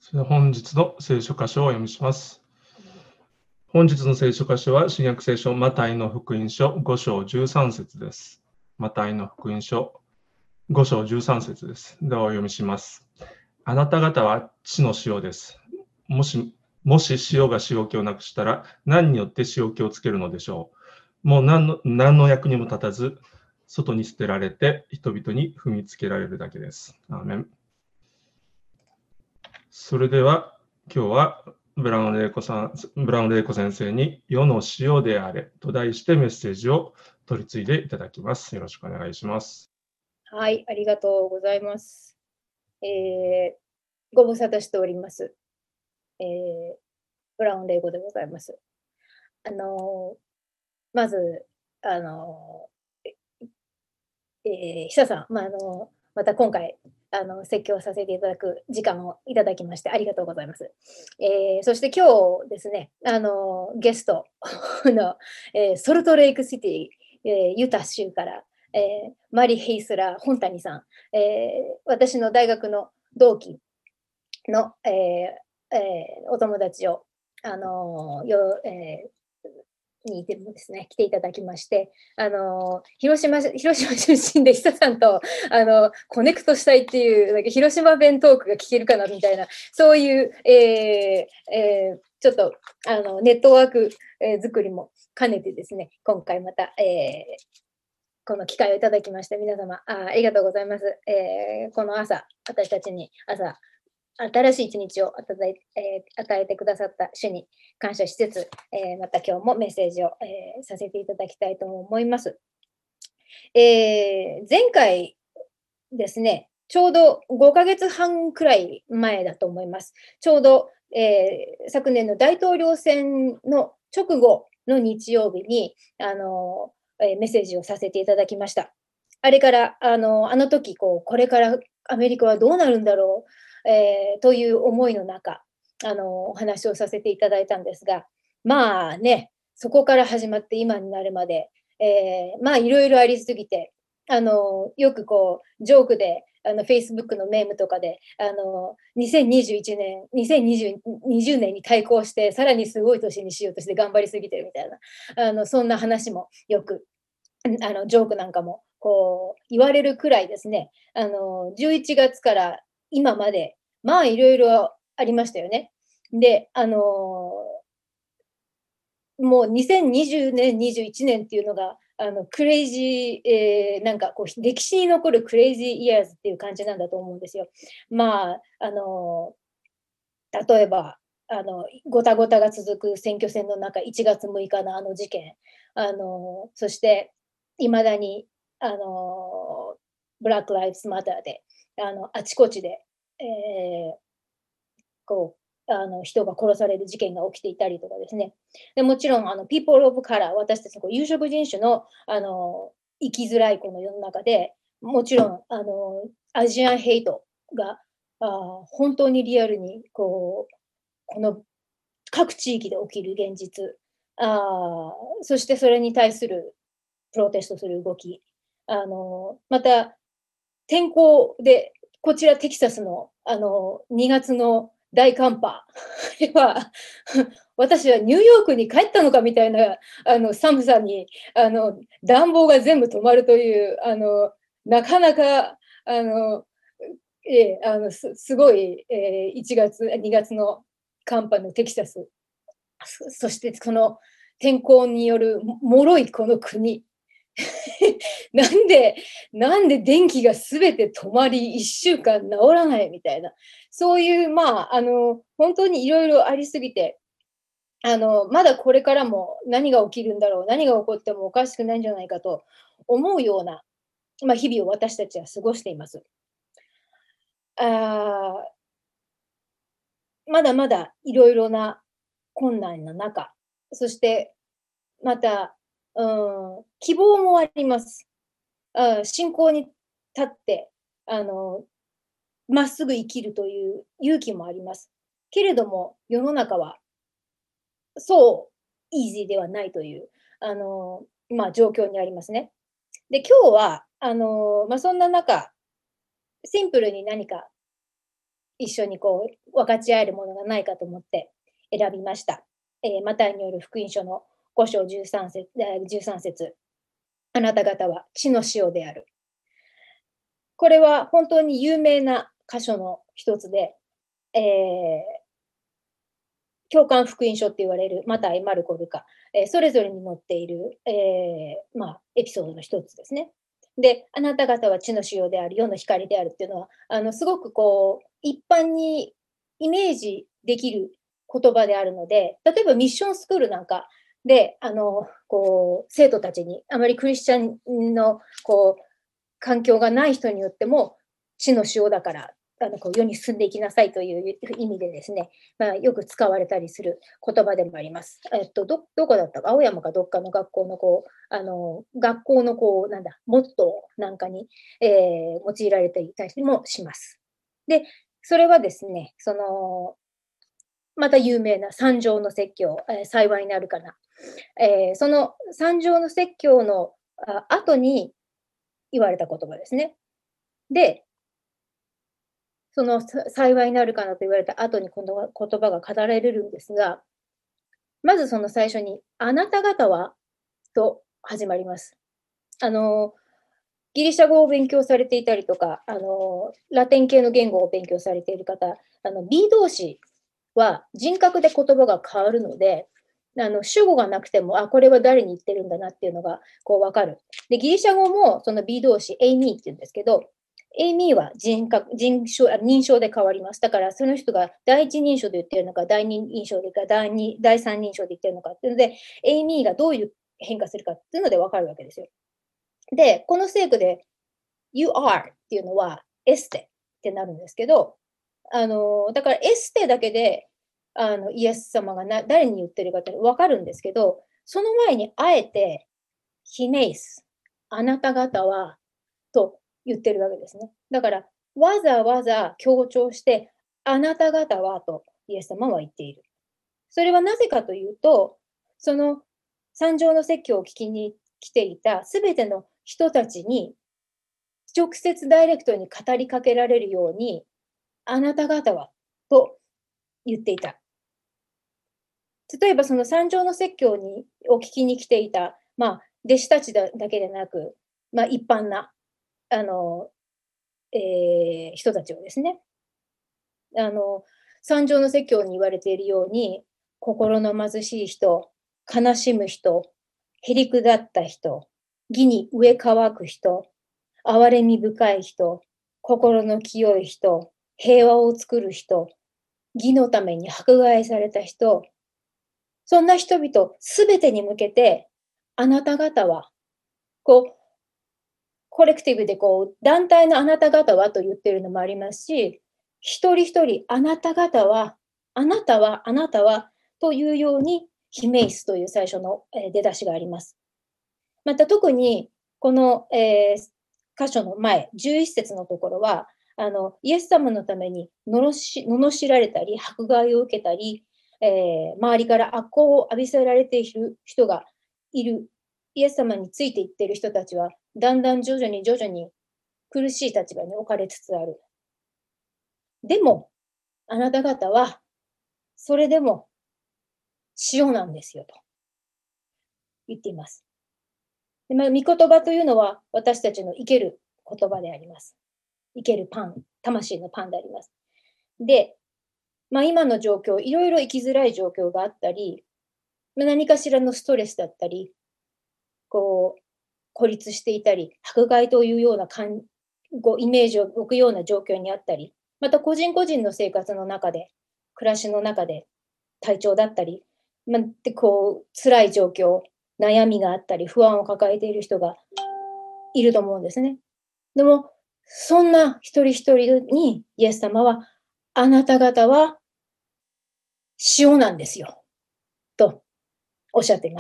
それでは本日の聖書箇所をお読みします。本日の聖書箇所は新約聖書マタイの福音書5章13節です。マタイの福音書5章13節です。ではお読みします。あなた方は地の塩です。もし塩が塩気をなくしたら何によって塩気をつけるのでしょう。もう何の役にも立たず、外に捨てられて人々に踏みつけられるだけです。アーメン。それでは今日はブラウン・レイコ先生に世の塩であれと題してメッセージを取り次いでいただきます。よろしくお願いします。 はい、ありがとうございます。ご無沙汰しております。ブラウン・レイコでございます。まず、久さん、また今回、説教させていただく時間をいただきましてありがとうございます。そして今日ですね、ゲストの、ソルトレイクシティ、ユタ州から、マリ・ヘイスラー本谷さん、私の大学の同期の、お友達を、にですね、来ていただきまして、広島出身で久さんとコネクトしたいっていう、なんか広島弁トークが聞けるかなみたいな、そういう、ちょっとネットワーク、作りも兼ねてですね、今回また、この機会をいただきまして、皆様ありがとうございます。この朝、私たちに新しい一日を与えてくださった主に感謝しつつ、また今日もメッセージを、させていただきたいと思います。前回ですね、ちょうど5ヶ月半くらい前だと思います。ちょうど、昨年の大統領選の直後の日曜日にメッセージをさせていただきました。あれからあの時これからアメリカはどうなるんだろう、という思いの中、お話をさせていただいたんですが、まあね、そこから始まって今になるまで、まあいろいろありすぎて、よくジョークで、Facebook のメームとかで、2020年に対抗して、さらにすごい年にしようとして頑張りすぎてるみたいな、そんな話もよく、ジョークなんかも、言われるくらいですね、11月から今まで、まあいろいろありましたよね。で、もう2020年、21年っていうのが、クレイジー、なんか歴史に残るクレイジーイヤーズっていう感じなんだと思うんですよ。まあ、例えば、ごたごたが続く選挙戦の中、1月6日の事件、そして、いまだに、ブラック・ライブズ・マターで、あちこちで、人が殺される事件が起きていたりとかですね。でもちろん、ピーポー・オブ・カラー、私たちの有色人種の、生きづらいこの世の中で、もちろん、アジアンヘイトが、本当にリアルに、この各地域で起きる現実、そしてそれに対するプロテストする動き、また、天候で、こちらテキサスの、2月の大寒波は、私はニューヨークに帰ったのかみたいな、寒さに、暖房が全部止まるという、なかなか、すごい、1月、2月の寒波のテキサス。そして、この天候による脆いこの国。なんで電気がすべて止まり、1週間治らないみたいな、そういう、本当にいろいろありすぎて、まだこれからも何が起きるんだろう、何が起こってもおかしくないんじゃないかと思うような、日々を私たちは過ごしています。まだまだいろいろな困難の中、そしてまた、希望もあります。信仰に立って、まっすぐ生きるという勇気もあります。けれども、世の中はそうイージーではないという、状況にありますね。で、今日は、そんな中、シンプルに何か一緒にこう分かち合えるものがないかと思って選びました。マタイによる福音書の5章13節、13節、あなた方は地の塩である。これは本当に有名な箇所の一つで、共感福音書って言われるマタイ、マルコ、ルカ、それぞれに載っている、エピソードの一つですね。で、あなた方は地の塩である、世の光であるっていうのは、すごくこう、一般にイメージできる言葉であるので、例えばミッションスクールなんかで、こう、生徒たちに、あまりクリスチャンの、こう、環境がない人によっても、地の塩だから、こう世に進んでいきなさいという意味でですね、よく使われたりする言葉でもあります。どこだったか、青山かどっかの学校のこう、学校のこう、モットーなんかに、用いられていたりもします。で、それはですね、また有名な三条の説教、幸いになるかな。その三条の説教の後に言われた言葉ですね。で、その幸いになるかなと言われた後にこの言葉が語られるんですが、まずその最初に、あなた方はと始まります。ギリシャ語を勉強されていたりとか、ラテン系の言語を勉強されている方、B 動詞は人格で言葉が変わるので、主語がなくても、これは誰に言ってるんだなっていうのがこう分かる。で、ギリシャ語もその B 動詞、エイミーって言うんですけど、エイミーは認証で変わります。だから、その人が第一人称で言ってるのか、第二人称でか、第三人称で言ってるのかっていうので、エイミーがどういう変化するかっていうので分かるわけですよ。で、この聖句で、You are っていうのは、エステってなるんですけど、だからエステだけで、イエス様が誰に言ってるかって分かるんですけど、その前にあえて、ヒメイス、あなた方は、と言ってるわけですね。だから、わざわざ強調して、あなた方はとイエス様は言っている。それはなぜかというと、その三条の説教を聞きに来ていたすべての人たちに、直接ダイレクトに語りかけられるように、あなた方はと言っていた。例えばその三条の説教を聞きに来ていた、弟子たちだけでなく、一般な人たちをですね、三条の説教に言われているように、心の貧しい人、悲しむ人、へりくだった人、義に植え乾く人、憐れみ深い人、心の清い人、平和を作る人、義のために迫害された人、そんな人々すべてに向けて、あなた方は、こう、コレクティブでこう、団体のあなた方はと言ってるのもありますし、一人一人、あなた方は、あなたは、あなたは、というように、ヒメイスという最初の出だしがあります。また特に、この、箇所の前、11節のところは、イエス様のために罵られたり、迫害を受けたり、周りから悪行を浴びせられている人がいる。イエス様についていっている人たちは、だんだん徐々に苦しい立場に置かれつつある。でも、あなた方は、それでも塩なんですよと言っています。で御言葉というのは私たちの生ける言葉であります。生けるパン、魂のパンであります。で、今の状況、いろいろ生きづらい状況があったり、何かしらのストレスだったり、こう、孤立していたり、迫害というようなイメージを置くような状況にあったり、また個人個人の生活の中で、暮らしの中で体調だったり、辛い状況、悩みがあったり、不安を抱えている人がいると思うんですね。でも、そんな一人一人にイエス様は、あなた方は塩なんですよ、とおっしゃっています。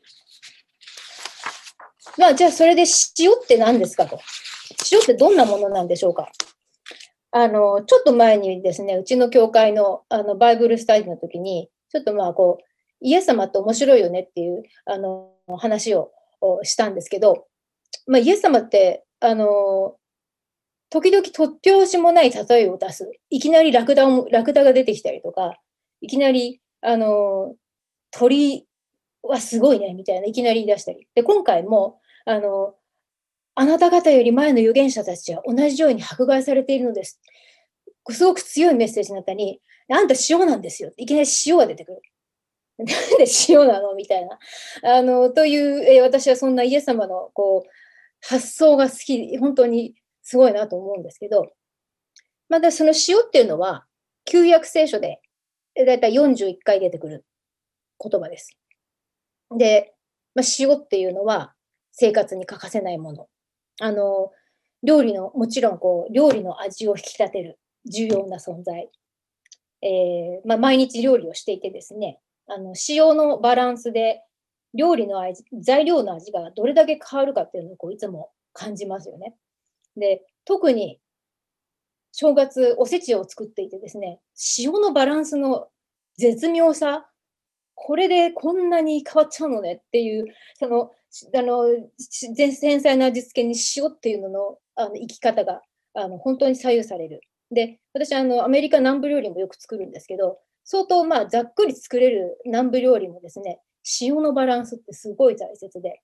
じゃあそれで塩って何ですかと。塩ってどんなものなんでしょうか。ちょっと前にですね、うちの教会のバイブルスタディの時に、ちょっとイエス様って面白いよねっていう話をしたんですけど、イエス様って時々突拍子もない例えを出す。いきなりラクダが出てきたりとか、いきなり、鳥はすごいね、みたいな、いきなり言い出したり。で、今回も、あなた方より前の預言者たちは同じように迫害されているのです。すごく強いメッセージの中に、あんた塩なんですよ。いきなり塩が出てくる。なんで塩なのみたいな。という、私はそんなイエス様の発想が好き、本当にすごいなと思うんですけど、またその塩っていうのは、旧約聖書でだいたい41回出てくる言葉です。で、塩っていうのは生活に欠かせないもの。料理の、もちろん料理の味を引き立てる重要な存在。毎日料理をしていてですね、塩のバランスで料理の味、材料の味がどれだけ変わるかっていうのをいつも感じますよね。で、特に正月おせちを作っていてですね、塩のバランスの絶妙さ、これでこんなに変わっちゃうのねっていう、その、繊細な味付けに塩っていうのの、生き方が、本当に左右される。で、私アメリカ南部料理もよく作るんですけど、相当、ざっくり作れる南部料理もですね、塩のバランスってすごい大切で、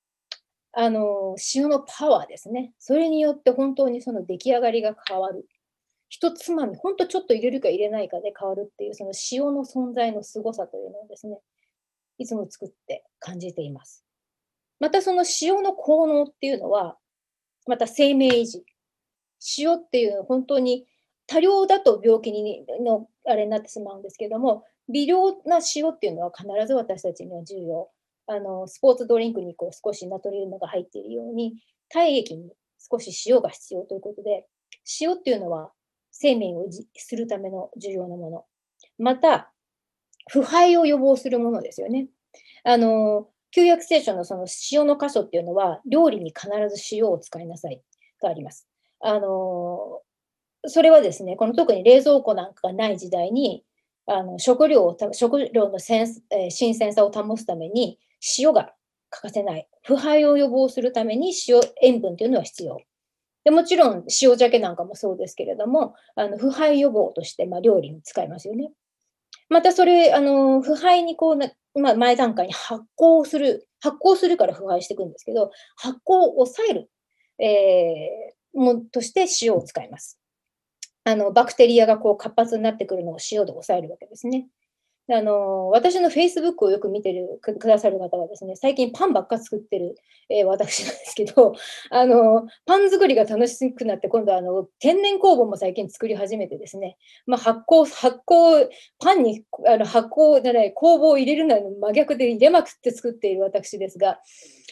塩のパワーですね。それによって本当にその出来上がりが変わる。一つまみ、ほんとちょっと入れるか入れないかで変わるっていう、その塩の存在の凄さというのをですね、いつも作って感じています。またその塩の効能っていうのは、また生命維持。塩っていうのは本当に多量だと病気あれになってしまうんですけども、微量な塩っていうのは必ず私たちには重要。スポーツドリンクに少しナトリウムが入っているように、体液に少し塩が必要ということで、塩っていうのは生命を維持するための重要なもの。また、腐敗を予防するものですよね。旧約聖書のその塩の箇所っていうのは、料理に必ず塩を使いなさいがあります。それはですね、特に冷蔵庫なんかがない時代に、食料の新鮮さを保つために塩が欠かせない。腐敗を予防するために塩分というのは必要。でもちろん塩鮭なんかもそうですけれども、腐敗予防として、料理に使いますよね。またそれ、腐敗に前段階に発酵するから腐敗していくんですけど、発酵を抑える、として塩を使います。バクテリアが活発になってくるのを塩で抑えるわけですね。で、私の Facebook をよく見てくださる方はですね、最近パンばっか作ってる、私なんですけど、パン作りが楽しくなって、今度天然酵母も最近作り始めてですね、パンに発酵じゃない、酵母を入れるのに真逆で入れまくって作っている私ですが、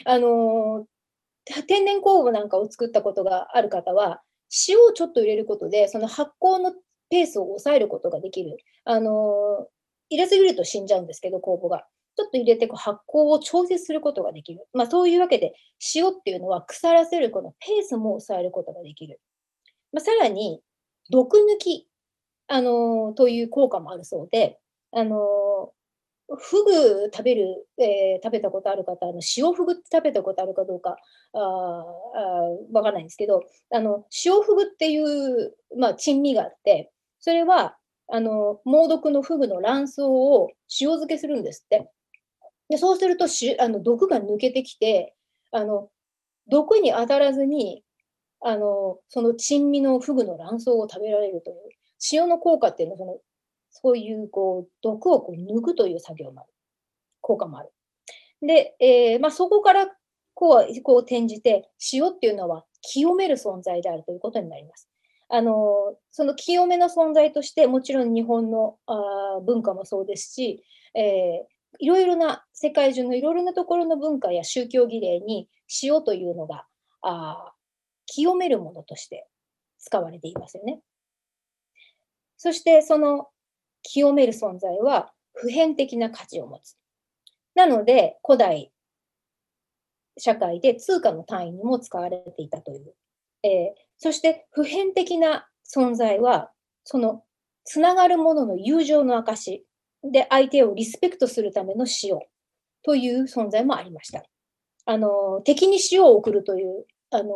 天然酵母なんかを作ったことがある方は、塩をちょっと入れることで、その発酵のペースを抑えることができる。入れすぎると死んじゃうんですけど、酵母が。ちょっと入れて発酵を調節することができる。そういうわけで、塩っていうのは腐らせるこのペースも抑えることができる。さらに、毒抜き、という効果もあるそうで、フグ食べたことある方、塩フグって食べたことあるかどうか、わからないんですけど、塩フグっていう、珍味があって、それは、猛毒のフグの卵巣を塩漬けするんですって。で、そうすると毒が抜けてきて、毒に当たらずに、その珍味のフグの卵巣を食べられるという、塩の効果っていうのは、そういう毒を抜くという作業もある。効果もある。で、そこから転じて、塩っていうのは清める存在であるということになります。その清めの存在として、もちろん日本の文化もそうですし、いろいろな、世界中のいろいろなところの文化や宗教儀礼に塩というのが、清めるものとして使われていますよね。そしてその清める存在は普遍的な価値を持つ。なので、古代社会で通貨の単位にも使われていたという。そして普遍的な存在は、そのつながるものの友情の証で相手をリスペクトするための塩という存在もありました。敵に塩を送るという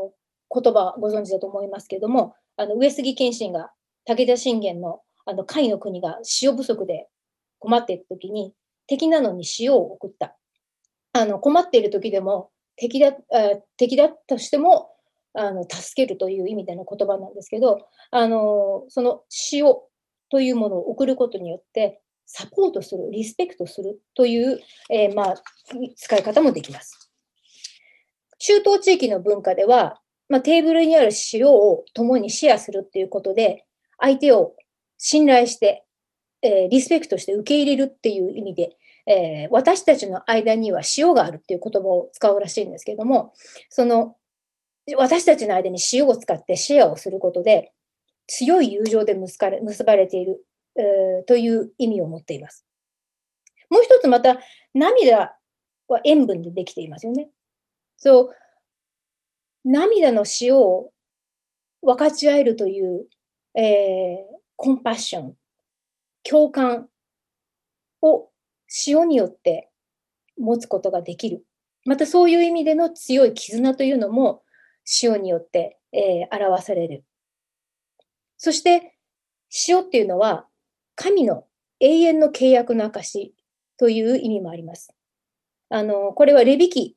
言葉ご存知だと思いますけれども、上杉謙信が武田信玄の甲斐の国が塩不足で困っている時に、敵なのに塩を送った。困っている時でも敵だとしても助けるという意味での言葉なんですけど、その塩というものを送ることによってサポートする、リスペクトするという、使い方もできます。中東地域の文化では、テーブルにある塩を共にシェアするっていうことで、相手を信頼して、リスペクトして受け入れるっていう意味で、私たちの間には塩があるっていう言葉を使うらしいんですけども、その私たちの間に塩を使ってシェアをすることで、強い友情で結ばれている、という意味を持っています。もう一つまた、涙は塩分でできていますよね。そう、涙の塩を分かち合えるという、コンパッション、共感を塩によって持つことができる。またそういう意味での強い絆というのも塩によって、表される。そして塩っていうのは神の永遠の契約の証という意味もあります。これはレビ記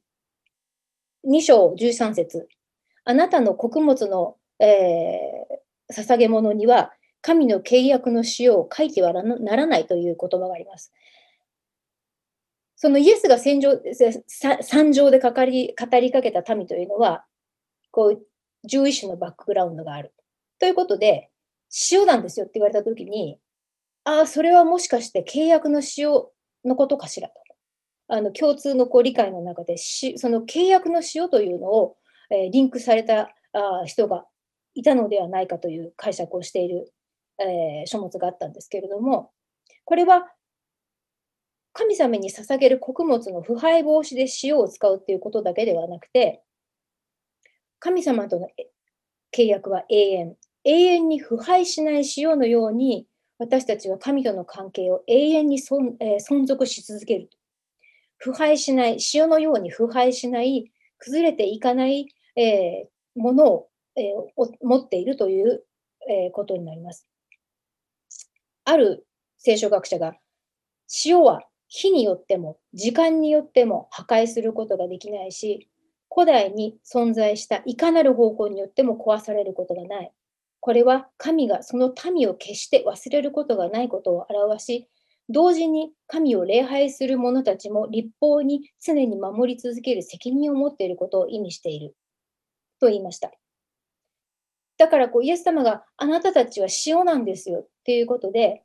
2章13節。あなたの穀物の、捧げ物には神の契約の塩を書いてはならないという言葉があります。そのイエスが山上で語りかけた民というのは、こう、獣医師のバックグラウンドがある。ということで、塩なんですよって言われたときに、ああ、それはもしかして契約の塩のことかしらと。共通の理解の中で、その契約の塩というのを、リンクされた人がいたのではないかという解釈をしている、書物があったんですけれども、これは神様に捧げる穀物の腐敗防止で塩を使うっていうことだけではなくて、神様との契約は永遠。永遠に腐敗しない塩のように、私たちは神との関係を永遠に存続し続ける。腐敗しない、塩のように腐敗しない、崩れていかない、ものを、持っているという、ことになります。ある聖書学者が、塩は火によっても時間によっても破壊することができないし、古代に存在したいかなる方向によっても壊されることがない。これは神がその民を決して忘れることがないことを表し、同時に神を礼拝する者たちも立法に常に守り続ける責任を持っていることを意味していると言いました。だからイエス様があなたたちは塩なんですよっていうことで、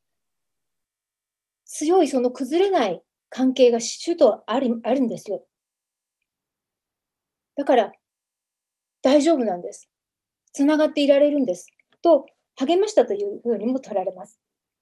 強いその崩れない関係が主とあるんですよ。だから大丈夫なんです。つながっていられるんです。と励ましたというふうにも取られます。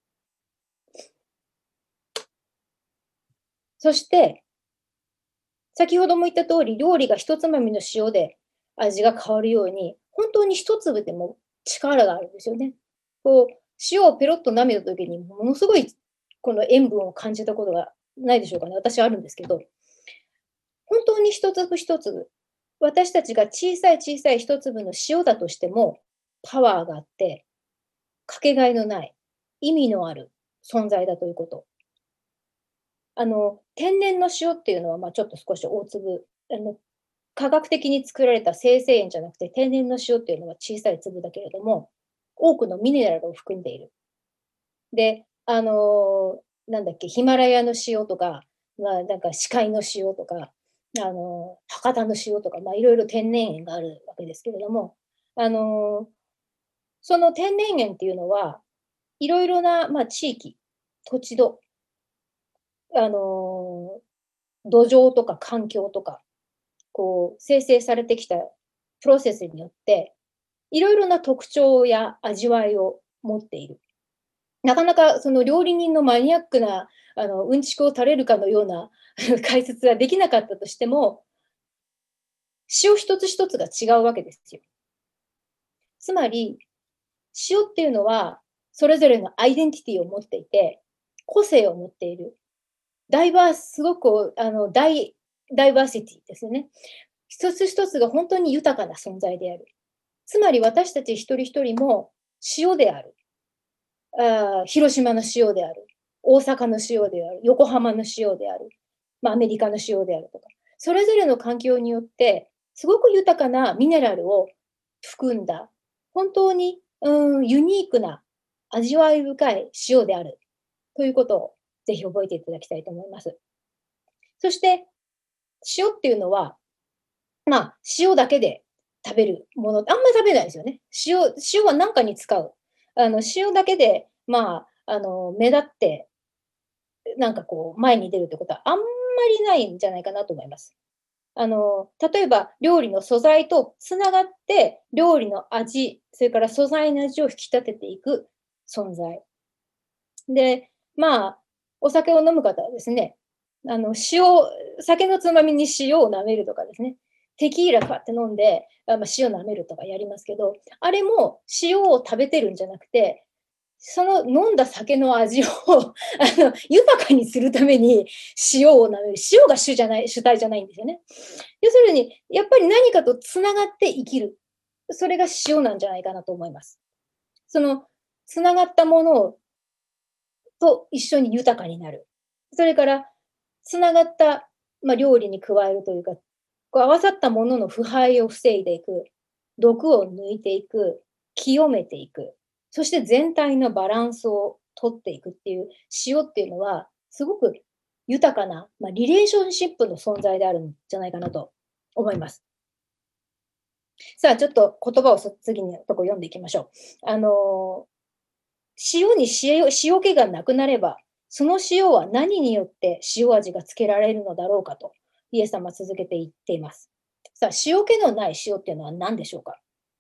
そして、先ほども言った通り、料理が一つまみの塩で味が変わるように、本当に一粒でも力があるんですよね。塩をペロッと舐めた時に、ものすごいこの塩分を感じたことがないでしょうかね。私はあるんですけど、本当に一粒一粒、私たちが小さい小さい一粒の塩だとしても、パワーがあって、かけがえのない、意味のある存在だということ。天然の塩っていうのは、ちょっと少し大粒、科学的に作られた生成塩じゃなくて、天然の塩っていうのは小さい粒だけれども、多くのミネラルを含んでいる。で、なんだっけ、ヒマラヤの塩とか、なんか死海の塩とか、博多の塩とか、いろいろ天然塩があるわけですけれども、その天然塩っていうのは、いろいろな、地域、土地土壌とか環境とか、生成されてきたプロセスによって、いろいろな特徴や味わいを持っている。なかなかその料理人のマニアックな、うんちくを垂れるかのような解説はできなかったとしても、塩一つ一つが違うわけですよ。つまり、塩っていうのは、それぞれのアイデンティティを持っていて、個性を持っている。すごくダイバーシティですよね。 一つ一つが本当に豊かな存在である。つまり私たち一人一人も塩である。広島の塩である。大阪の塩である。横浜の塩である。アメリカの塩であるとか。それぞれの環境によって、すごく豊かなミネラルを含んだ、本当にユニークな味わい深い塩である。ということをぜひ覚えていただきたいと思います。そして、塩っていうのは、塩だけで食べるもの、あんまり食べないですよね。塩は何かに使う。塩だけで、目立って、前に出るってことはあんまりないんじゃないかなと思います。例えば料理の素材とつながって、料理の味、それから素材の味を引き立てていく存在。で、お酒を飲む方はですね、酒のつまみに塩を舐めるとかですね、テキーラ買って飲んで、塩舐めるとかやりますけど、あれも塩を食べてるんじゃなくて、その飲んだ酒の味を豊かにするために塩を舐める。塩が主体じゃないんですよね。要するに、やっぱり何かとつながって生きる。それが塩なんじゃないかなと思います。その、つながったものと一緒に豊かになる。それから、つながった、料理に加えるというか、合わさったものの腐敗を防いでいく、毒を抜いていく、清めていく、そして全体のバランスを取っていくっていう、塩っていうのは、すごく豊かな、リレーションシップの存在であるんじゃないかなと思います。さあ、ちょっと言葉を次のとこ読んでいきましょう。塩に塩気がなくなれば、その塩は何によって塩味がつけられるのだろうかと、イエス様は続けて言っています。さあ、塩気のない塩っていうのは何でしょうか。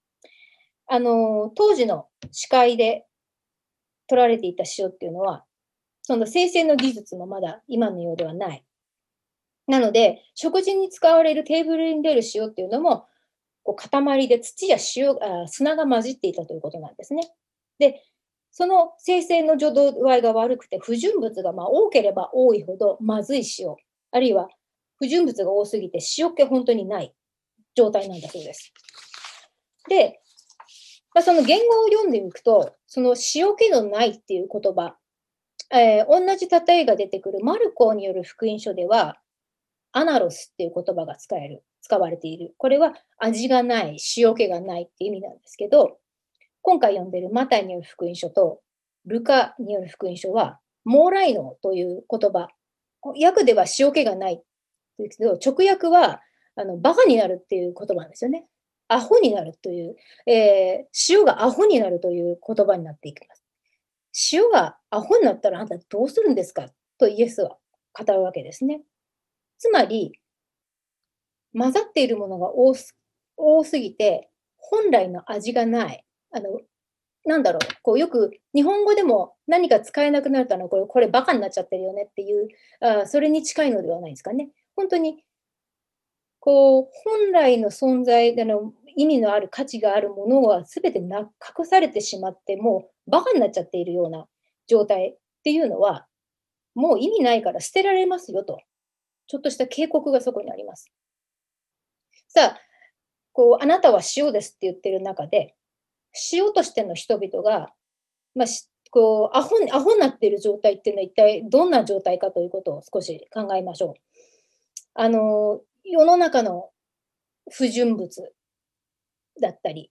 当時の司会で取られていた塩っていうのは、その生成の技術もまだ今のようではない。なので、食事に使われるテーブルに出る塩っていうのも、塊で土や砂が混じっていたということなんですね。で、その生成の度合いが悪くて、不純物が多ければ多いほどまずい塩、あるいは不純物が多すぎて塩気本当にない状態なんだそうです。で、その言語を読んでいくと、その塩気のないっていう言葉、同じ例えが出てくるマルコによる福音書では、アナロスっていう言葉が使われている。これは味がない、塩気がないっていう意味なんですけど、今回読んでいるマタイによる福音書とルカによる福音書は、モーライノという言葉、訳では塩気がないですけど、直訳はバカになるっていう言葉なんですよね。アホになるという、塩がアホになるという言葉になっていきます。塩がアホになったらあんたどうするんですかとイエスは語るわけですね。つまり、混ざっているものが多すぎて、本来の味がない。よく日本語でも何か使えなくなると、これバカになっちゃってるよねっていう、それに近いのではないですかね。本当に、本来の存在、意味のある価値があるものは全て隠されてしまって、もうバカになっちゃっているような状態っていうのは、もう意味ないから捨てられますよと。ちょっとした警告がそこにあります。さあ、あなたは塩ですって言ってる中で、塩としての人々が、アホになっている状態っていうのは一体どんな状態かということを少し考えましょう。世の中の不純物だったり、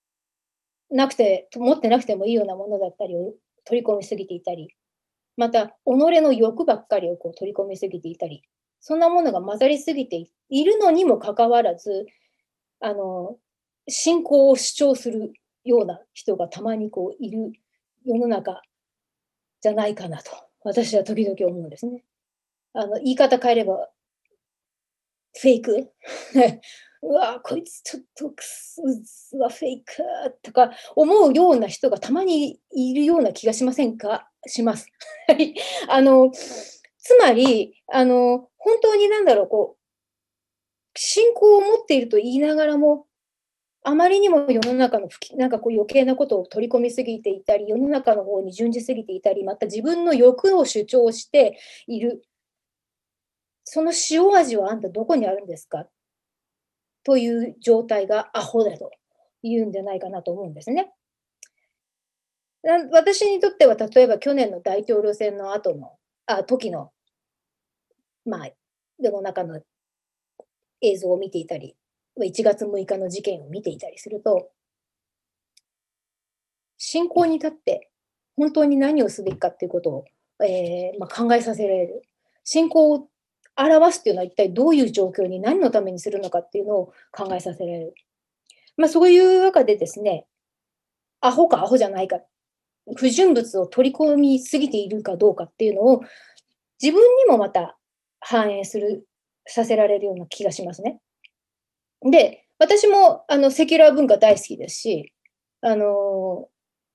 持ってなくてもいいようなものだったりを取り込みすぎていたり、また、己の欲ばっかりを取り込みすぎていたり、そんなものが混ざりすぎているのにもかかわらず、信仰を主張するような人がたまにいる世の中じゃないかなと、私は時々思うんですね。言い方変えれば、フェイクうわ、こいつちょっとフェイクとか思うような人がたまにいるような気がしませんか？します。はい。つまり、本当に信仰を持っていると言いながらも、あまりにも世の中の余計なことを取り込みすぎていたり、世の中の方に準じすぎていたり、また自分の欲を主張している。その塩味はあんたどこにあるんですか？ という状態がアホだというんじゃないかなと思うんですね。私にとっては例えば去年の大統領選の後の時の、まあ、世の中の映像を見ていたり、1月6日の事件を見ていたりすると、信仰に立って本当に何をすべきかっていうことを、考えさせられる。信仰を表すっていうのは一体どういう状況に何のためにするのかっていうのを考えさせられる。そういう中でですね、アホかアホじゃないか、不純物を取り込みすぎているかどうかっていうのを自分にもまた反映させられるような気がしますね。で、私もセキュラー文化大好きですし、あの、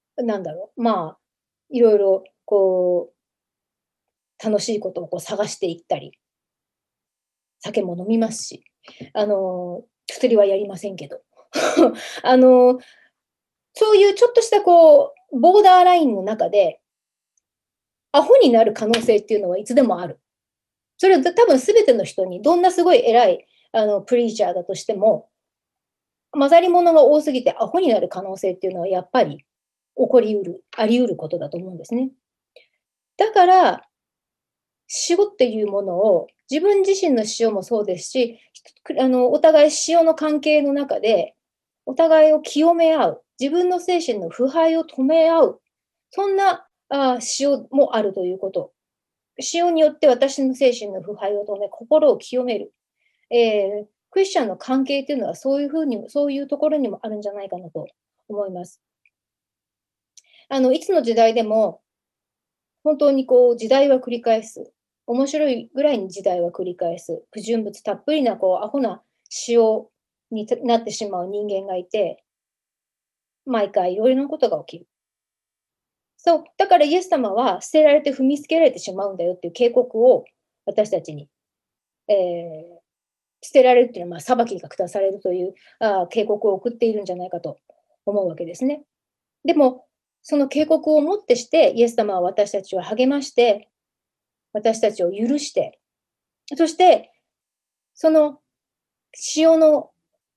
いろいろこう、楽しいことをこう探していったり、酒も飲みますし、薬はやりませんけど。あの、そういうちょっとしたこう、ボーダーラインの中で、アホになる可能性っていうのはいつでもある。それは多分全ての人に、どんなすごい偉いプリーチャーだとしても、混ざり物が多すぎてアホになる可能性っていうのはやっぱり起こりうる、あり得ることだと思うんですね。だから、塩っていうものを、自分自身の塩もそうですし、お互い塩の関係の中で、お互いを清め合う、自分の精神の腐敗を止め合う、そんな塩もあるということ。塩によって私の精神の腐敗を止め、心を清める。クリスチャンの関係っていうのはそういうふうにも、そういうところにもあるんじゃないかなと思います。いつの時代でも、本当にこう時代は繰り返す。面白いぐらいに時代は繰り返す。不純物たっぷりなこうアホな塩になってしまう人間がいて、毎回いろいろなことが起きる。そう、だからイエス様は捨てられて踏みつけられてしまうんだよっていう警告を私たちに、えー捨てられるっていうのは、裁きが下されるという警告を送っているんじゃないかと思うわけですね。でも、その警告をもってして、イエス様は私たちを励まして、私たちを許して、そして、その塩の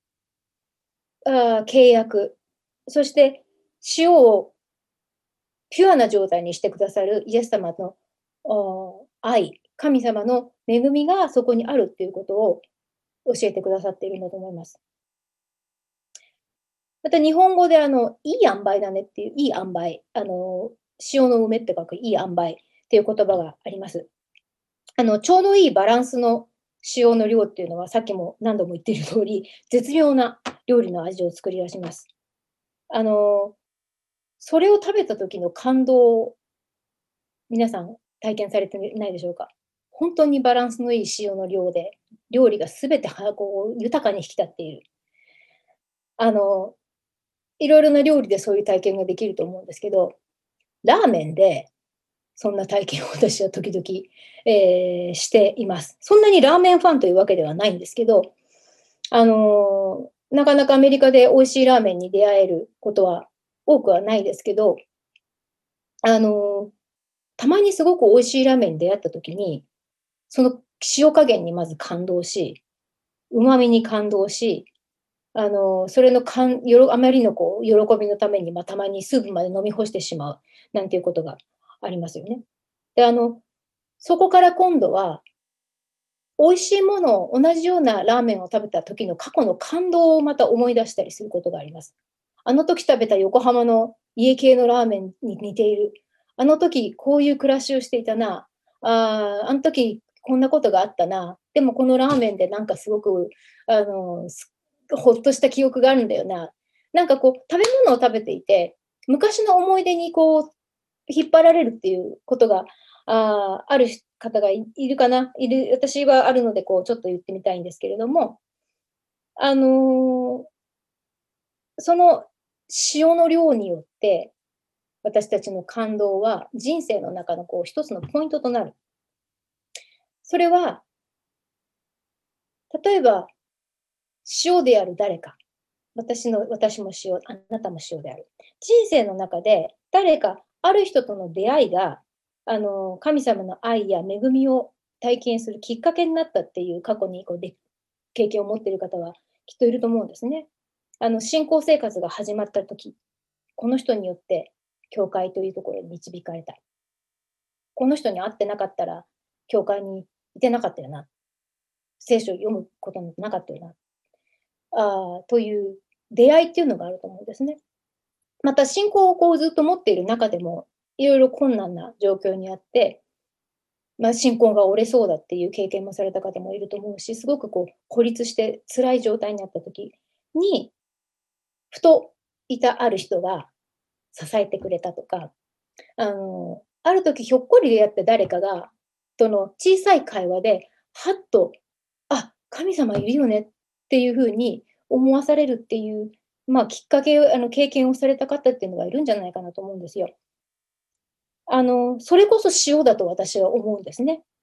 契約、そして塩をピュアな状態にしてくださるイエス様の愛、神様の恵みがそこにあるっていうことを教えてくださっているんだと思います。また日本語でいい塩梅だねっていう、いい塩梅、塩の梅って書くいい塩梅っていう言葉があります。ちょうどいいバランスの塩の量っていうのは、さっきも何度も言っている通り、絶妙な料理の味を作り出します。それを食べた時の感動を皆さん体験されてないでしょうか？本当にバランスのいい塩の量で、料理が全てこう豊かに引き立っている。あの、いろいろな料理でそういう体験ができると思うんですけど、ラーメンでそんな体験を私は時々、しています。そんなにラーメンファンというわけではないんですけど、なかなかアメリカで美味しいラーメンに出会えることは多くはないですけど、あの、たまにすごく美味しいラーメンに出会った時に、その塩加減にまず感動し、旨味に感動し、それのあまりのこう喜びのために、たまにスープまで飲み干してしまうなんていうことがありますよね。で、そこから今度は、美味しいものを同じようなラーメンを食べた時の過去の感動をまた思い出したりすることがあります。あの時食べた横浜の家系のラーメンに似ている。あの時こういう暮らしをしていたな。あの時こんなことがあったな。でもこのラーメンでなんかすごく、ほっとした記憶があるんだよな。なんかこう、食べ物を食べていて、昔の思い出にこう、引っ張られるっていうことが、ある方がいるかな、私はあるので、こう、ちょっと言ってみたいんですけれども、あの、その塩の量によって、私たちの感動は人生の中のこう一つのポイントとなる。それは、例えば、塩である誰か、私も塩、あなたも塩である。人生の中で誰か、ある人との出会いが、神様の愛や恵みを体験するきっかけになったっていう過去に経験を持っている方はきっといると思うんですね。信仰生活が始まった時、この人によって教会というところに導かれた。この人に会ってなかったら、教会にいてなかったよな。聖書を読むこともなかったよな。という出会いっていうのがあると思うんですね。また信仰をこうずっと持っている中でも、いろいろ困難な状況にあって、信仰が折れそうだっていう経験もされた方もいると思うし、すごくこう孤立して辛い状態になった時に、ふといたある人が支えてくれたとか、ある時ひょっこり出会った誰かが、その小さい会話で、はっと、神様いるよねっていう風に思わされるっていう、きっかけを経験をされた方っていうのがいるんじゃないかなと思うんですよ。それこそ塩だと私は思うんですね。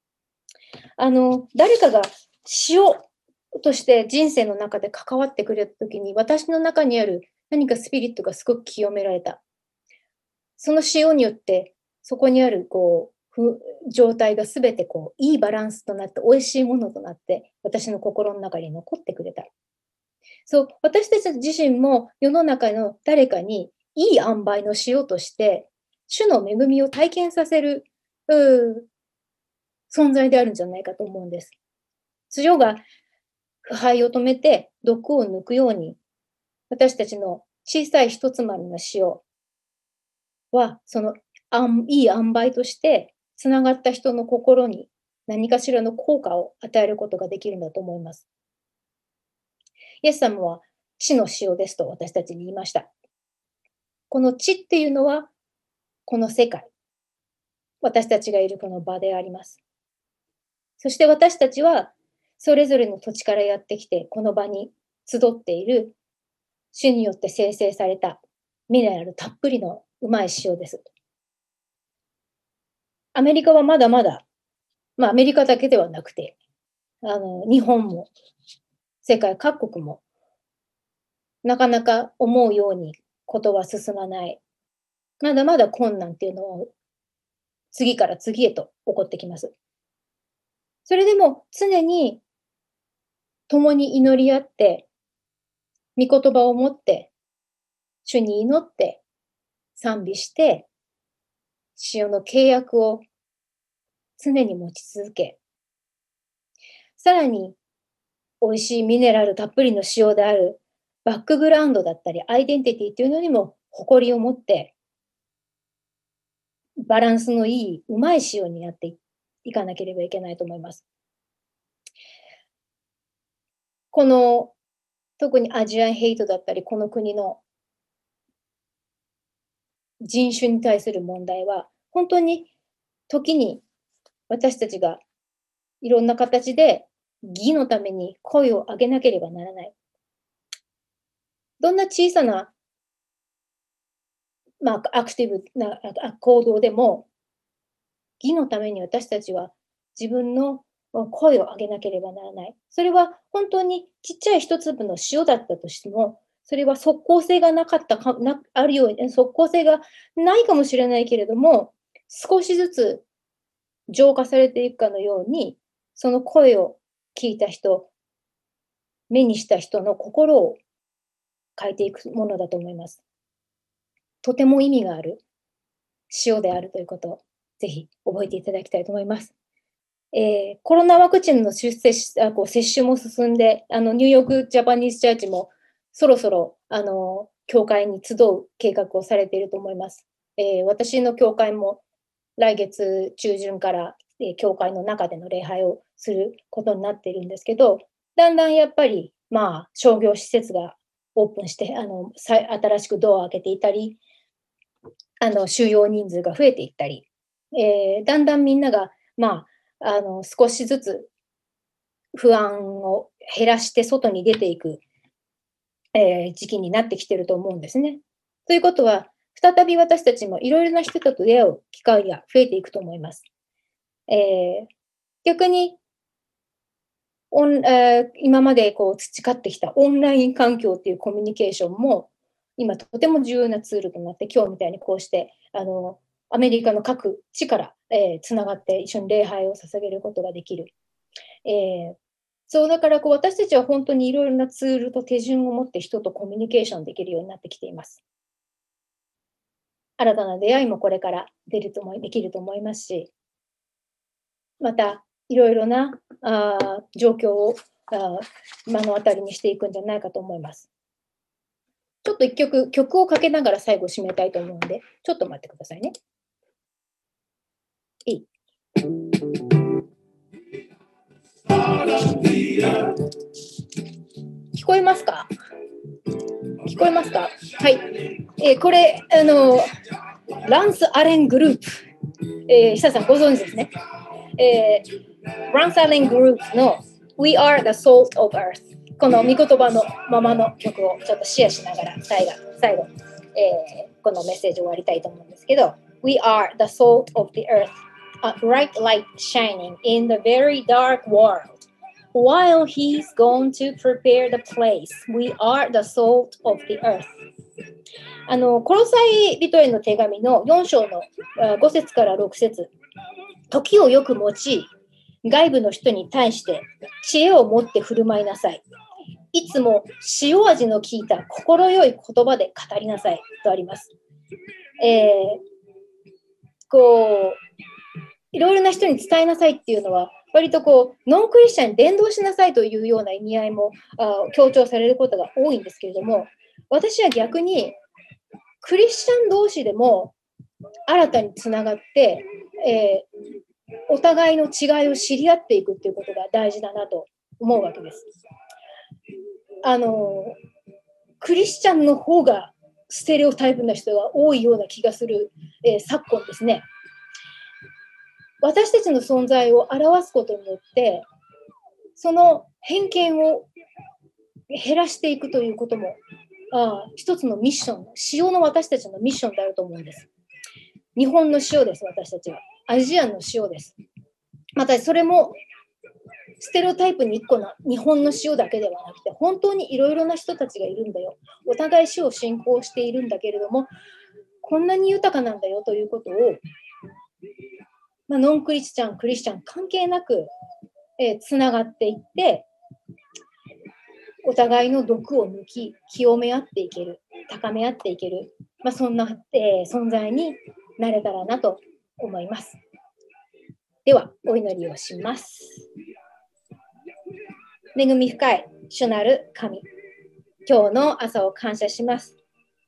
誰かが塩として人生の中で関わってくれた時に、私の中にある何かスピリットがすごく清められた。その塩によって、そこにある状態がすべていいバランスとなって、美味しいものとなって、私の心の中に残ってくれた。そう、私たち自身も世の中の誰かにいい塩梅の塩として、主の恵みを体験させる、存在であるんじゃないかと思うんです。塩が腐敗を止めて毒を抜くように、私たちの小さい一つまみの塩は、いい塩梅として、つながった人の心に何かしらの効果を与えることができるんだと思います。イエス様は地の塩ですと私たちに言いました。この地っていうのは、この世界、私たちがいるこの場であります。そして私たちは、それぞれの土地からやってきて、この場に集っている、主によって生成されたミネラルたっぷりのうまい塩です。アメリカはまだまだ、アメリカだけではなくて、日本も、世界各国も、なかなか思うようにことは進まない。まだまだ困難っていうのは、次から次へと起こってきます。それでも常に共に祈り合って、御言葉を持って、主に祈って、賛美して、塩の契約を常に持ち続け、さらに美味しいミネラルたっぷりの塩であるバックグラウンドだったり、アイデンティティっていうのにも誇りを持って、バランスのいい、うまい塩になっていかなければいけないと思います。この、特にアジアンヘイトだったり、この国の人種に対する問題は、本当に時に私たちがいろんな形で義のために声を上げなければならない。どんな小さな、アクティブな行動でも、義のために私たちは自分の声を上げなければならない。それは本当にちっちゃい一粒の塩だったとしても、それは即効性がなかったかなあるように、即効性がないかもしれないけれども、少しずつ浄化されていくかのように、その声を聞いた人、目にした人の心を変えていくものだと思います。とても意味がある塩であるということを、ぜひ覚えていただきたいと思います。コロナワクチンの接種も進んで、ニューヨークジャパニーズチャーチもそろそろ、教会に集う計画をされていると思います。私の教会も来月中旬から、教会の中での礼拝をすることになっているんですけど、だんだんやっぱり、商業施設がオープンして、新しくドアを開けていたり、収容人数が増えていったり、だんだんみんなが、少しずつ不安を減らして外に出ていく、時期になってきてると思うんですね。ということは、再び私たちもいろいろな人と出会う機会が増えていくと思います。逆に、今まで培ってきたオンライン環境っていうコミュニケーションも、今とても重要なツールとなって、今日みたいにこうして、アメリカの各地から、つながって一緒に礼拝を捧げることができる。 そうだから私たちは本当にいろいろなツールと手順を持って人とコミュニケーションできるようになってきています。新たな出会いもこれからできると思いますし、またいろいろな状況を目の当たりにしていくんじゃないかと思います。ちょっと曲をかけながら最後締めたいと思うんで、ちょっと待ってくださいね。いい。聞こえますか？聞こえますか？はい。これ、ランス・アレングループ。久さんご存知ですね。ランス・アレングループの We are the salt of earth。この御言葉のままの曲をちょっとシェアしながら最後、このメッセージを終わりたいと思うんですけど、We are the salt of the earth, a bright light shining in the very dark world.While he's gone to prepare the place, we are the salt of the earth. コロサイ人への手紙の4章の5節から6節。時をよく用い、外部の人に対して知恵を持って振る舞いなさい。いつも塩味の効いた心よい言葉で語りなさいとあります。いろいろな人に伝えなさいっていうのは、割とノンクリスチャンに伝道しなさいというような意味合いも強調されることが多いんですけれども、私は逆にクリスチャン同士でも新たにつながって、お互いの違いを知り合っていくっていうことが大事だなと思うわけです。クリスチャンの方がステレオタイプな人が多いような気がする、昨今ですね。私たちの存在を表すことによってその偏見を減らしていくということも一つのミッション、塩の私たちのミッションであると思うんです。日本の塩です。私たちはアジアンの塩です。またそれもステレオタイプに1個の日本の塩だけではなくて、本当にいろいろな人たちがいるんだよ。お互い塩を信仰しているんだけれども、こんなに豊かなんだよということをノンクリスチャン、クリスチャン関係なく、つながっていって、お互いの毒を抜き、清め合っていける、高め合っていける、そんな、存在になれたらなと思います。では、お祈りをします。恵み深い主なる神、今日の朝を感謝します。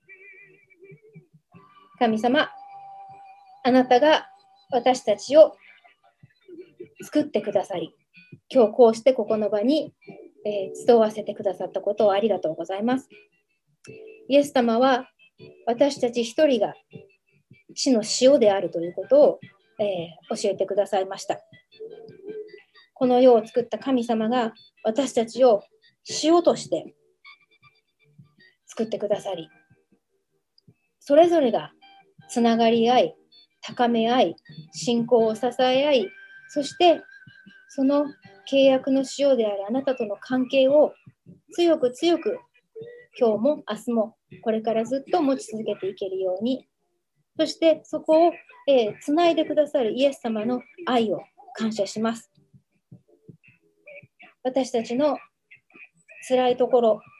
神様、あなたが私たちを作ってくださり、今日こうしてここの場に、集わせてくださったことをありがとうございます。イエス様は私たち一人が死の塩であるということを、教えてくださいました。この世を作った神様が私たちを塩として作ってくださり、それぞれがつながり合い、高め合い、信仰を支え合い、そしてその契約の塩であるあなたとの関係を強く強く今日も明日もこれからずっと持ち続けていけるように、そしてそこを、つないでくださるイエス様の愛を感謝します。私たちの辛いところ、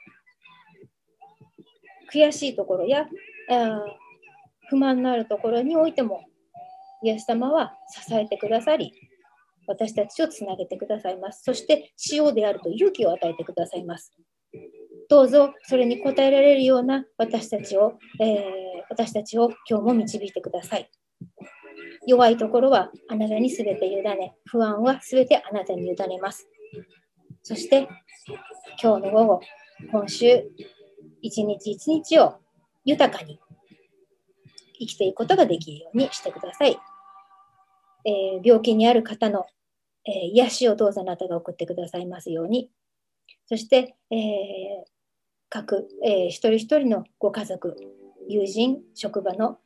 悔しいところや不満のあるところにおいてもイエス様は支えてくださり、私たちをつなげてくださいます。そして塩であると勇気を与えてくださいます。どうぞそれに応えられるような私たちを今日も導いてください。弱いところはあなたにすべて委ね、不安はすべてあなたに委ねます。そして今日の午後、今週一日一日を豊かに生きていくことができるようにしてください。病気にある方の、癒しをどうぞあなたが送ってくださいますように。そして、各、一人一人のご家族、友人、職場の、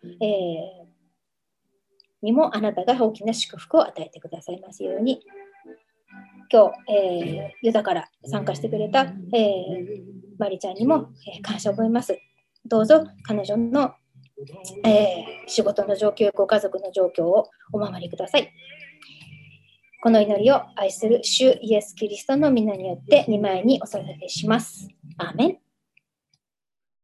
にもあなたが大きな祝福を与えてくださいますように。今日、ユダから参加してくれた、マリちゃんにも、感謝を覚えます。どうぞ彼女の、仕事の状況、ご家族の状況をお守りください。 この祈りを愛する主イエス・キリストの皆によって2枚にお捧げします。アーメン。